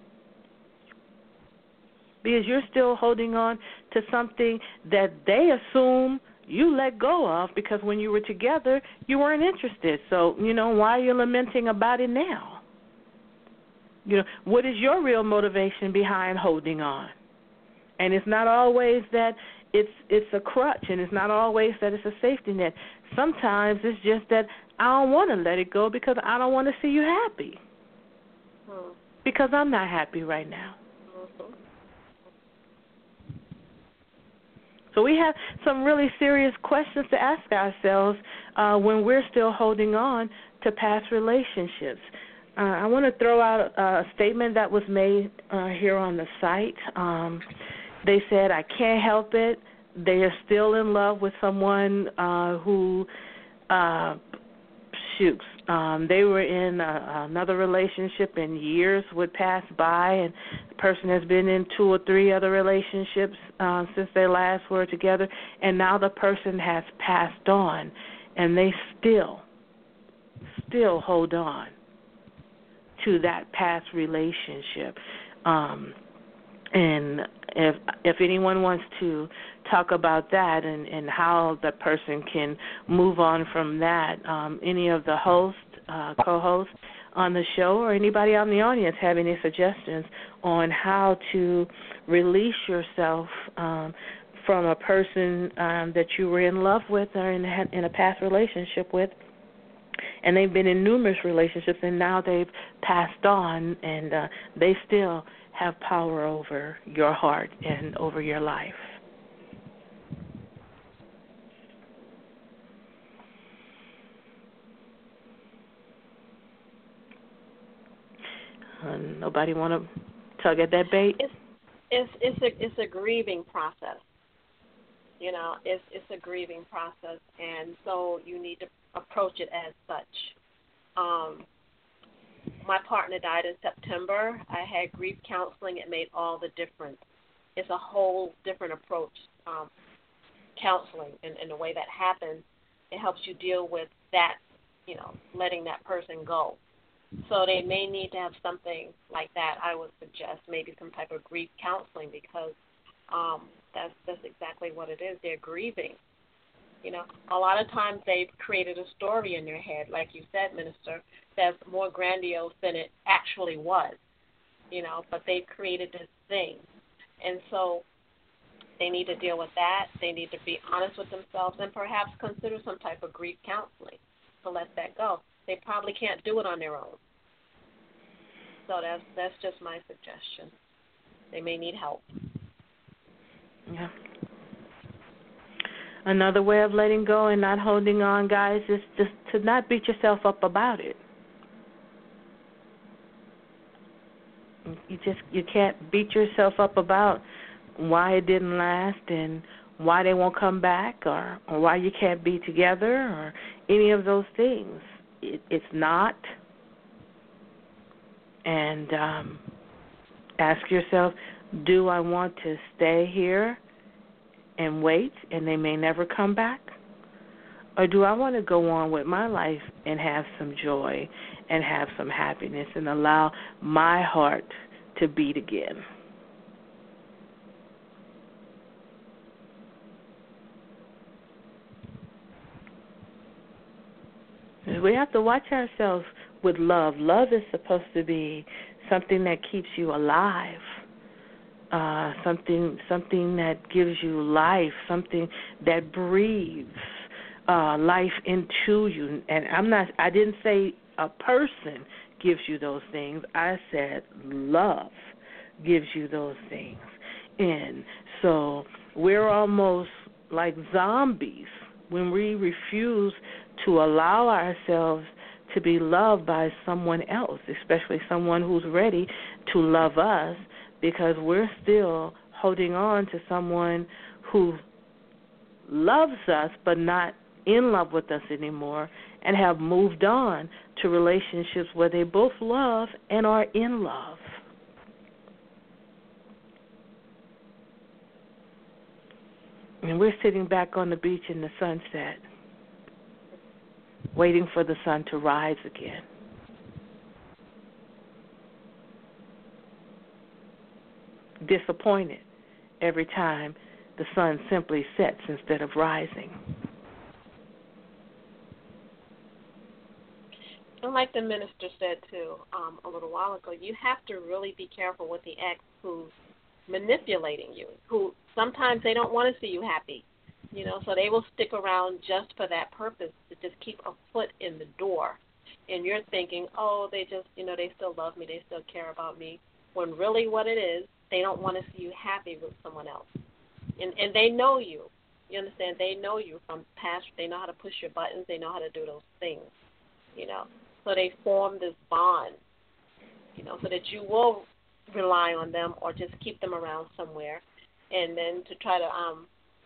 because you're still holding on to something that they assume you let go of because when you were together, you weren't interested. So, you know, why are you lamenting about it now? You know, what is your real motivation behind holding on? And it's not always that it's it's a crutch, and it's not always that it's a safety net. Sometimes it's just that I don't want to let it go because I don't want to see you happy. Hmm. Because I'm not happy right now. Mm-hmm. So we have some really serious questions to ask ourselves uh, when we're still holding on to past relationships. Uh, I want to throw out a statement that was made uh, here on the site. Um, They said, I can't help it. They are still in love with someone uh, who, uh, shoots, um, they were in a, another relationship and years would pass by, and the person has been in two or three other relationships uh, since they last were together, and now the person has passed on, and they still, still hold on to that past relationship. Um And if if anyone wants to talk about that and, and how the person can move on from that, um, any of the hosts, uh, co-hosts on the show or anybody out in the audience have any suggestions on how to release yourself um, from a person um, that you were in love with or in, in a past relationship with, and they've been in numerous relationships and now they've passed on and uh, they still have power over your heart and over your life. Uh, nobody want to tug at that bait? It's it's it's a it's a grieving process. You know, it's it's a grieving process, and so you need to approach it as such. Um, My partner died in September. I had grief counseling. It made all the difference. It's a whole different approach, um, counseling, and, and the way that happens, it helps you deal with that, you know, letting that person go. So they may need to have something like that. I would suggest maybe some type of grief counseling because um, that's that's exactly what it is. They're grieving. You know, a lot of times they've created a story in their head, like you said, Minister, that's more grandiose than it actually was, you know, but they've created this thing. And so they need to deal with that. They need to be honest with themselves and perhaps consider some type of grief counseling to let that go. They probably can't do it on their own. So that's, that's just my suggestion. They may need help. Yeah. Another way of letting go and not holding on, guys, is just to not beat yourself up about it. You just you can't beat yourself up about why it didn't last and why they won't come back or, or why you can't be together or any of those things. It, it's not. And um, ask yourself, do I want to stay here and wait, and they may never come back? Or do I want to go on with my life and have some joy and have some happiness and allow my heart to beat again? We have to watch ourselves with love. Love is supposed to be something that keeps you alive. Uh, something something that gives you life, something that breathes uh, life into you. And I'm not. I didn't say a person gives you those things. I said love gives you those things. And so we're almost like zombies when we refuse to allow ourselves to be loved by someone else, especially someone who's ready to love us, because we're still holding on to someone who loves us but not in love with us anymore, and have moved on to relationships where they both love and are in love. And we're sitting back on the beach in the sunset, waiting for the sun to rise again. Disappointed every time the sun simply sets instead of rising. And like the minister said, too, um, a little while ago, you have to really be careful with the ex who's manipulating you, who sometimes they don't want to see you happy, you know, so they will stick around just for that purpose, to just keep a foot in the door. And you're thinking, oh, they just, you know, they still love me, they still care about me, when really what it is, they don't want to see you happy with someone else. And and they know you. You understand? They know you from past. They know how to push your buttons. They know how to do those things, you know. So they form this bond, you know, so that you will rely on them or just keep them around somewhere, and then to try to, um,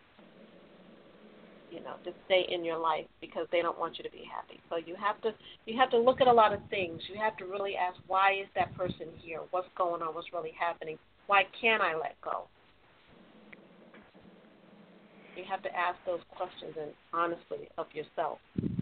you know, just stay in your life because they don't want you to be happy. So you have to you have to look at a lot of things. You have to really ask, why is that person here? What's going on? What's really happening? Why can't I let go? You have to ask those questions and honestly of yourself.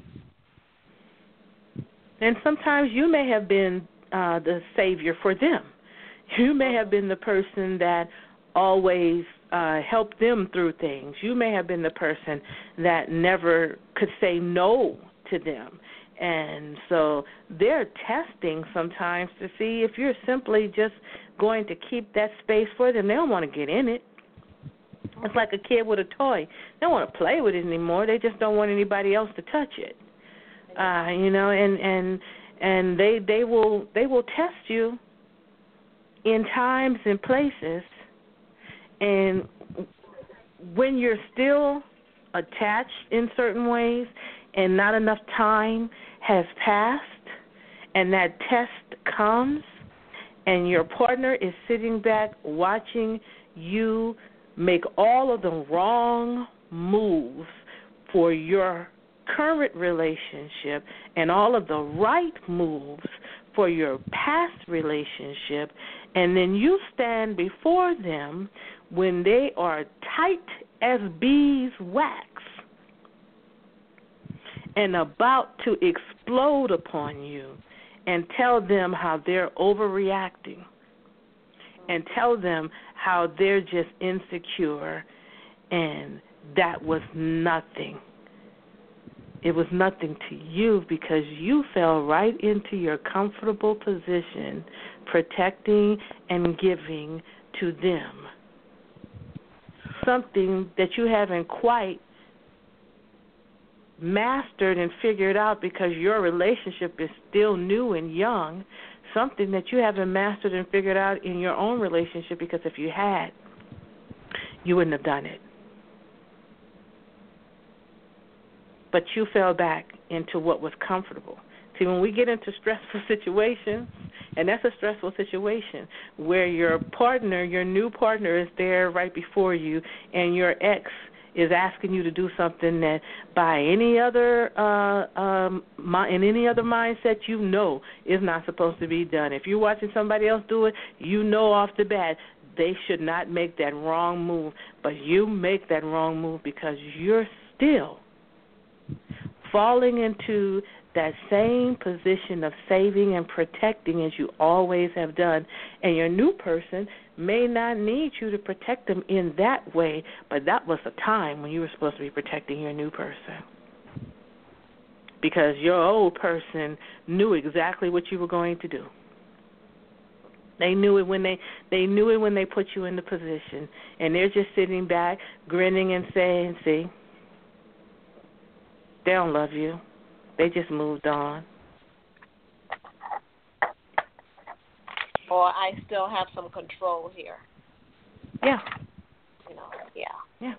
And sometimes you may have been uh, the savior for them. You may have been the person that always uh, helped them through things. You may have been the person that never could say no to them. And so they're testing sometimes to see if you're simply just going to keep that space for them. They don't want to get in it. It's like a kid with a toy. They don't want to play with it anymore. They just don't want anybody else to touch it. Uh, you know, and and and they they will they will test you in times and places, and when you're still attached in certain ways and not enough time has passed, and that test comes, and your partner is sitting back watching you make all of the wrong moves for your current relationship and all of the right moves for your past relationship, and then you stand before them when they are tight as beeswax and about to explode upon you, and tell them how they're overreacting, and tell them how they're just insecure, and that was nothing. It was nothing to you because you fell right into your comfortable position, protecting and giving to them something that you haven't quite mastered and figured out because your relationship is still new and young, something that you haven't mastered and figured out in your own relationship, because if you had, you wouldn't have done it. But you fell back into what was comfortable. See, when we get into stressful situations, and that's a stressful situation, where your partner, your new partner is there right before you, and your ex is asking you to do something that by any other, uh, um, in any other mindset, you know is not supposed to be done. If you're watching somebody else do it, you know off the bat they should not make that wrong move, but you make that wrong move because you're still falling into that same position of saving and protecting as you always have done. And your new person may not need you to protect them in that way, but that was a time when you were supposed to be protecting your new person, because your old person knew exactly what you were going to do. They knew it when they they knew it when they put you in the position, and they're just sitting back, grinning and saying, "See, they don't love you. They just moved on." or I still have some control here. Yeah. You know, yeah. Yeah.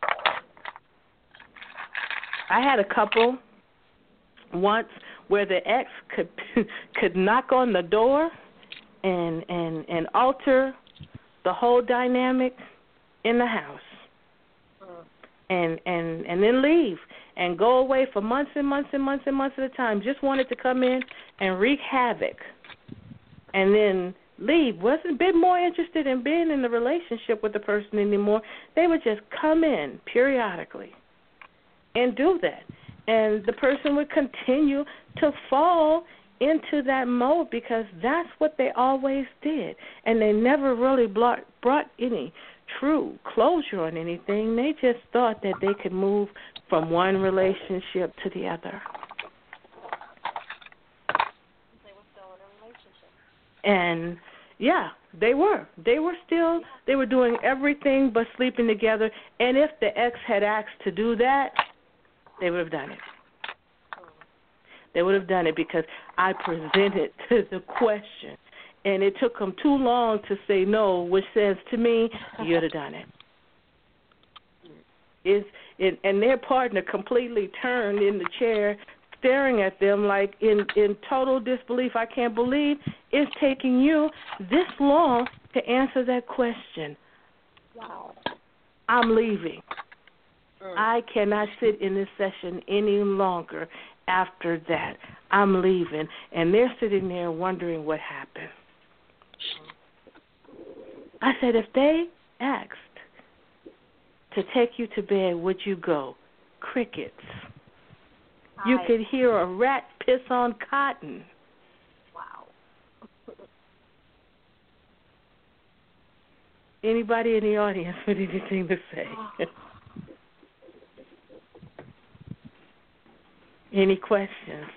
I had a couple once where the ex could could knock on the door and and and alter the whole dynamic in the house. And, and and then leave and go away for months and months and months and months at a time. Just wanted to come in and wreak havoc and then leave. Wasn't a bit more interested in being in the relationship with the person anymore. They would just come in periodically and do that. And the person would continue to fall into that mode because that's what they always did. And they never really brought, brought any true closure on anything. They just thought that they could move from one relationship to the other. They were still in a relationship. And yeah, they were. They were still, they were doing everything but sleeping together. And if the ex had asked to do that, they would have done it. They would have done it because I presented to the question. And it took them too long to say no, which says to me, you'd have done it. It's, it. And their partner completely turned in the chair, staring at them like in, in total disbelief. I can't believe it's taking you this long to answer that question. Wow. I'm leaving. Mm. I cannot sit in this session any longer after that. I'm leaving. And they're sitting there wondering what happened. I said, if they asked to take you to bed, would you go? Crickets. Hi. You could hear a rat piss on cotton. Wow. Anybody in the audience with anything to say? Any questions?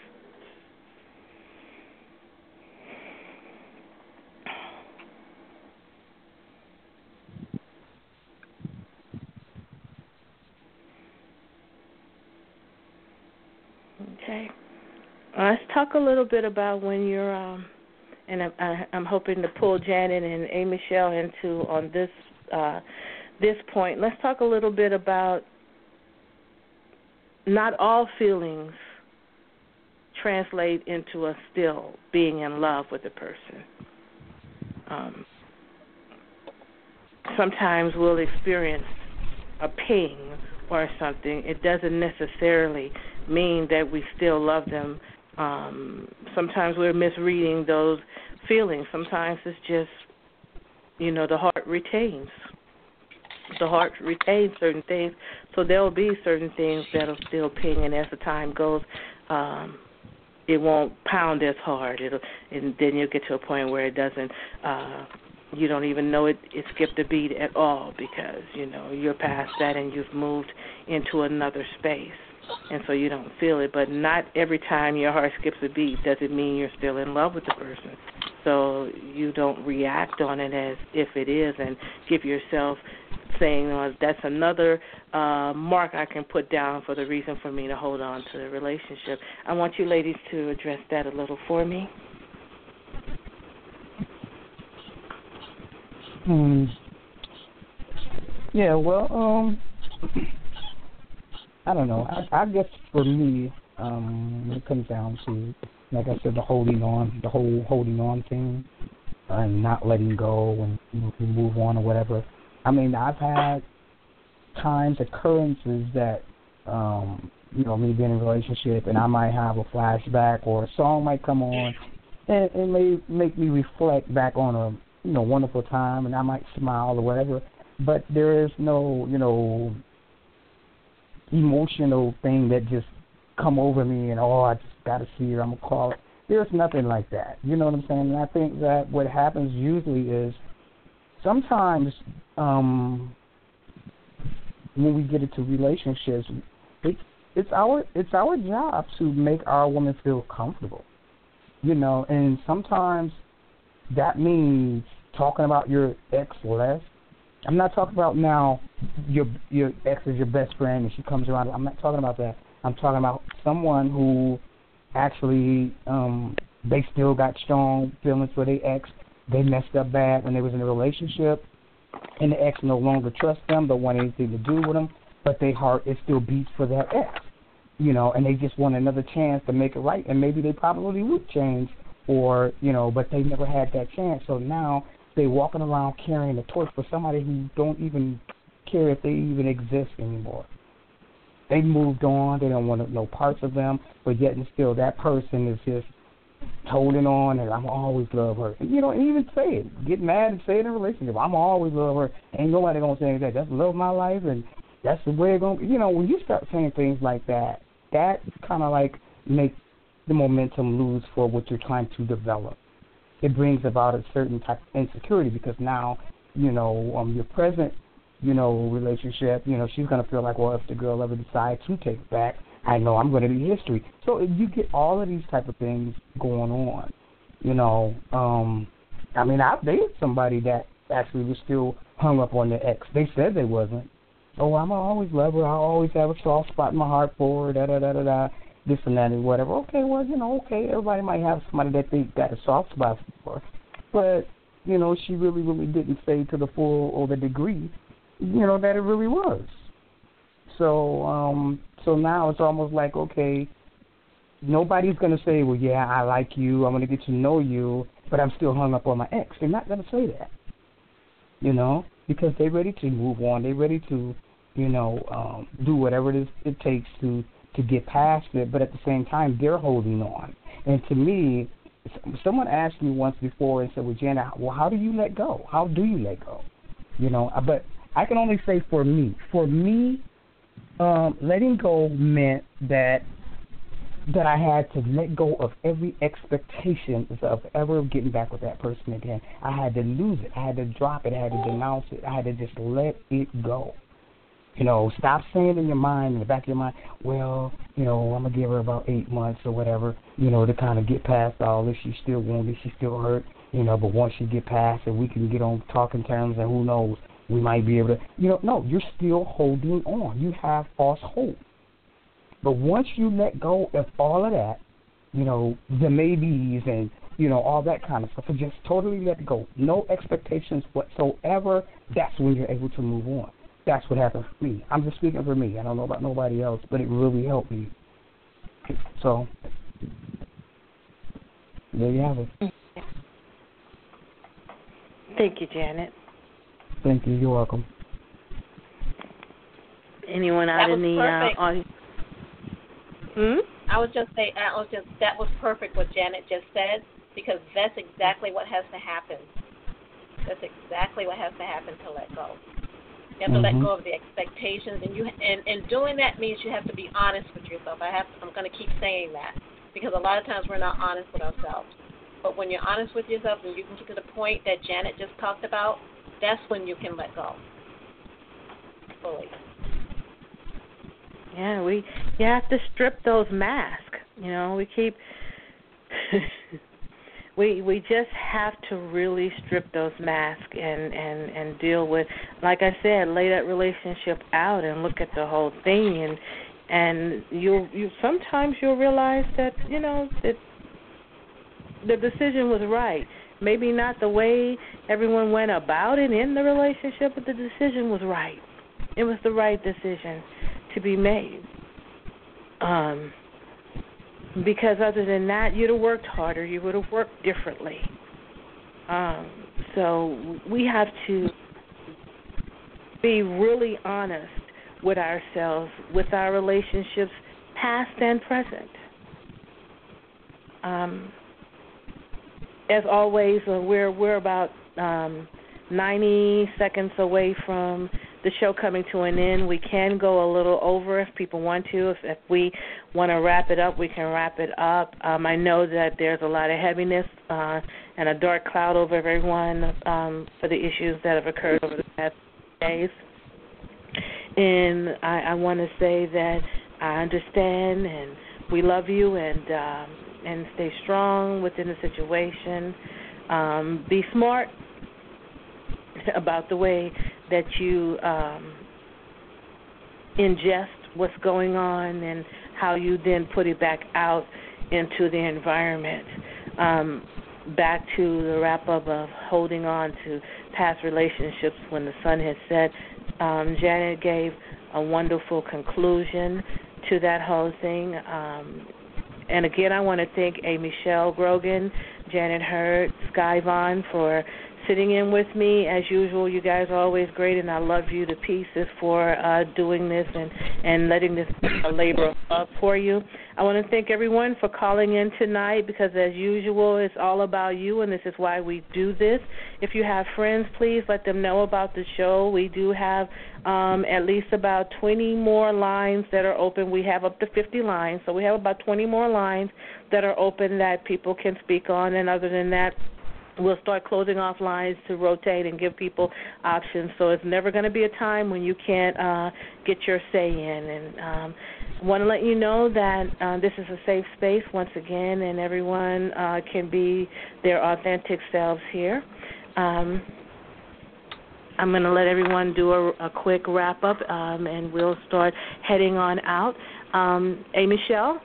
Okay. Uh, let's talk a little bit about when you're, um, and I, I, I'm hoping to pull Janet and A. Michelle into on this uh, this point. Let's talk a little bit about not all feelings translate into us still being in love with a person. Um, sometimes we'll experience a ping or something. It doesn't necessarily mean that we still love them. Um, sometimes we're misreading those feelings. Sometimes it's just, you know, the heart retains. The heart retains certain things, so there will be certain things that'll still ping, and as the time goes, um, it won't pound as hard. It'll, and then you'll get to a point where it doesn't, uh, you don't even know it, it skipped a beat at all because, you know, you're past that and you've moved into another space. And so you don't feel it, but not every time your heart skips a beat does it mean you're still in love with the person. So you don't react on it as if it is and give yourself saying, oh, that's another uh, mark I can put down for the reason for me to hold on to the relationship. I want you ladies to address that a little for me. Hmm. Yeah, well, um... I don't know. I, I guess for me, um, when it comes down to, like I said, the holding on, the whole holding on thing, and not letting go and you move on or whatever. I mean, I've had times, occurrences that, um, you know, me being in a relationship, and I might have a flashback or a song might come on, and it may make me reflect back on a, you know, wonderful time, and I might smile or whatever. But there is no, you know, emotional thing that just come over me and, oh, I just got to see her, I'm going to call it. There's nothing like that. You know what I'm saying? And I think that what happens usually is sometimes um, when we get into relationships, it's, it's our it's our job to make our woman feel comfortable. You know, and sometimes that means talking about your ex less. I'm not talking about now your your ex is your best friend and she comes around. I'm not talking about that. I'm talking about someone who actually um, they still got strong feelings for their ex, they messed up bad when they was in a relationship, and the ex no longer trusts them, don't want anything to do with them, but their heart is still beats for their ex, you know, and they just want another chance to make it right, and maybe they probably would change, or, you know, but they never had that chance, so now they're walking around carrying a torch for somebody who don't even care if they even exist anymore. They moved on, they don't want no parts of them, but yet and still that person is just holding on, and I'm always love her. And, you know, and even say it. Get mad and say it in a relationship. I'm always love her. Ain't nobody gonna say that. That's love my life, and that's the way it's gonna. You know, when you start saying things like that, that kind of like makes the momentum lose for what you're trying to develop. It brings about a certain type of insecurity because now, you know, um, your present, you know, relationship, you know, she's gonna feel like, well, if the girl ever decides to take it back, I know I'm going to be history. So you get all of these type of things going on, you know. Um, I mean, I've dated somebody that actually was still hung up on their ex. They said they wasn't. Oh, I'm always love her. I always have a soft spot in my heart for her, da-da-da-da-da, this and that and whatever. Okay, well, you know, okay, everybody might have somebody that they got a soft spot for. But, you know, she really, really didn't say to the full or the degree, you know, that it really was. So, um... So now it's almost like, okay, nobody's going to say, well, yeah, I like you, I'm going to get to know you, but I'm still hung up on my ex. They're not going to say that, you know, because they're ready to move on. They're ready to, you know, um, do whatever it is it takes to, to get past it, but at the same time, they're holding on. And to me, someone asked me once before and said, well, Jana, well, how do you let go? How do you let go? You know, but I can only say for me. For me, Um, letting go meant that that I had to let go of every expectation of ever getting back with that person again. I had to lose it. I had to drop it. I had to denounce it. I had to just let it go. You know, stop saying in your mind, in the back of your mind, well, you know, I'm going to give her about eight months or whatever, you know, to kind of get past all this. She's still wounded. She's still hurt, you know, but once you get past it, we can get on talking terms, and who knows, we might be able to, you know, no, you're still holding on. You have false hope. But once you let go of all of that, you know, the maybes and, you know, all that kind of stuff, and just totally let go, no expectations whatsoever, that's when you're able to move on. That's what happened for me. I'm just speaking for me. I don't know about nobody else, but it really helped me. So, there you have it. Thank you, Janet. Thank you. You're welcome. Anyone out in the uh, audience? Hmm? I was just say I was just that was perfect what Janet just said, because that's exactly what has to happen. That's exactly what has to happen to let go. You have to mm-hmm. let go of the expectations, and you and, and doing that means you have to be honest with yourself. I have to, I'm going to keep saying that, because a lot of times we're not honest with ourselves. But when you're honest with yourself and you can get to the point that Janet just talked about, that's when you can let go fully. Yeah, we you have to strip those masks. You know, we keep we we just have to really strip those masks and, and, and deal with, like I said, lay that relationship out and look at the whole thing, and and you you sometimes you'll realize that, you know, that the decision was right. Maybe not the way everyone went about it in the relationship, but the decision was right. It was the right decision to be made. Um, because other than that, you'd have worked harder. You would have worked differently. Um, so we have to be really honest with ourselves, with our relationships, past and present. Um, as always, uh, we're we're about um, ninety seconds away from the show coming to an end. We can go a little over if people want to. If, if we want to wrap it up, we can wrap it up. Um, I know that there's a lot of heaviness uh, and a dark cloud over everyone um, for the issues that have occurred over the past days. And I, I want to say that I understand, and we love you, and um, and stay strong within the situation. Um, be smart about the way that you um, ingest what's going on and how you then put it back out into the environment. Um, back to the wrap-up of holding on to past relationships when the sun has set. Um, Janet gave a wonderful conclusion to that whole thing. Um, and again, I want to thank A. Michelle Grogan, Janet Hurd, Sky Vaughn for sitting in with me. As usual, you guys are always great, and I love you to pieces for uh, doing this and, and letting this be a labor of love for you. I want to thank everyone for calling in tonight because, as usual, it's all about you, and this is why we do this. If you have friends, please let them know about the show. We do have um, at least about twenty more lines that are open. We have up to fifty lines, so we have about twenty more lines that are open that people can speak on, and other than that, we'll start closing off lines to rotate and give people options. So it's never going to be a time when you can't uh, get your say in. And um, want to let you know that uh, this is a safe space once again, and everyone uh, can be their authentic selves here. Um, I'm going to let everyone do a, a quick wrap-up, um, and we'll start heading on out. Um, A. Michelle?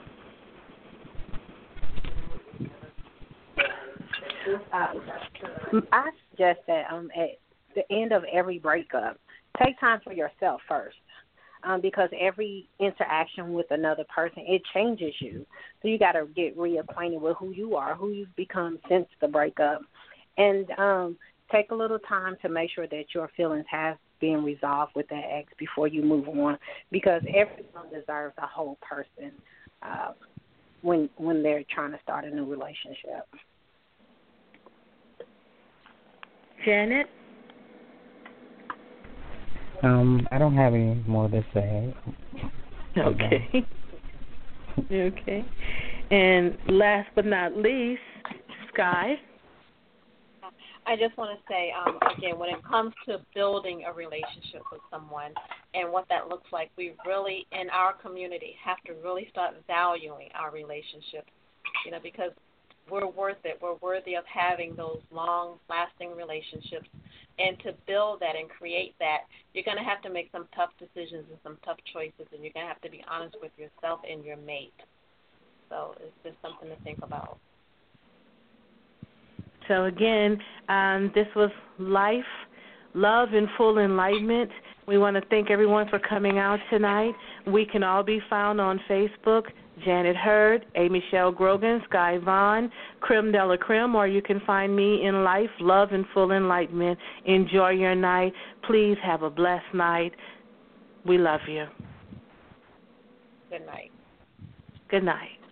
Uh, I suggest that um, at the end of every breakup, take time for yourself first, um, because every interaction with another person, it changes you. So you got to get reacquainted with who you are, who you've become since the breakup, and um, take a little time to make sure that your feelings have been resolved with that ex before you move on, because everyone deserves a whole person uh, when when they're trying to start a new relationship. Janet? Um, I don't have any more to say. Okay. Okay. And last but not least, Sky? I just want to say, um, again, when it comes to building a relationship with someone and what that looks like, we really, in our community, have to really start valuing our relationships, you know, because we're worth it. We're worthy of having those long-lasting relationships. And to build that and create that, you're going to have to make some tough decisions and some tough choices, and you're going to have to be honest with yourself and your mate. So it's just something to think about. So, again, um, this was Life, Love, and Full Enlightenment. We want to thank everyone for coming out tonight. We can all be found on Facebook, Janet Hurd, A. Michelle Grogan, Sky Vaughn, Creme de la Creme, or you can find me in Life, Love, and Full Enlightenment. Enjoy your night. Please have a blessed night. We love you. Good night. Good night.